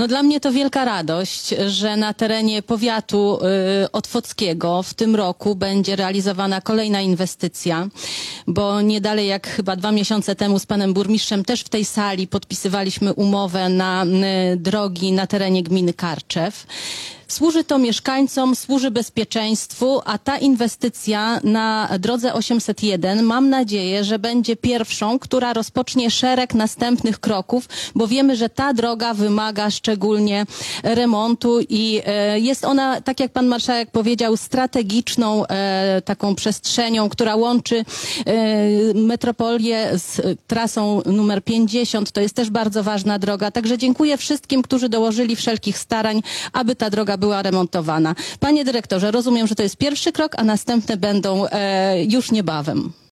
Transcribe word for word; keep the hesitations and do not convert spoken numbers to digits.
No dla mnie to wielka radość, że na terenie powiatu y, otwockiego w tym roku będzie realizowana kolejna inwestycja, bo nie dalej jak chyba dwa miesiące temu z panem burmistrzem też w tej sali podpisywaliśmy umowę na y, drogi na terenie gminy Karczew. Służy to mieszkańcom, służy bezpieczeństwu, a ta inwestycja na drodze osiemset jeden mam nadzieję, że będzie pierwszą, która rozpocznie szereg następnych kroków, bo wiemy, że ta droga wymaga szczególnie remontu i e, jest ona, tak jak pan marszałek powiedział, strategiczną e, taką przestrzenią, która łączy e, metropolię z trasą numer pięćdziesiąt. To jest też bardzo ważna droga. Także dziękuję wszystkim, którzy dołożyli wszelkich starań, aby ta droga była remontowana. Panie dyrektorze, rozumiem, że to jest pierwszy krok, a następne będą e, już niebawem.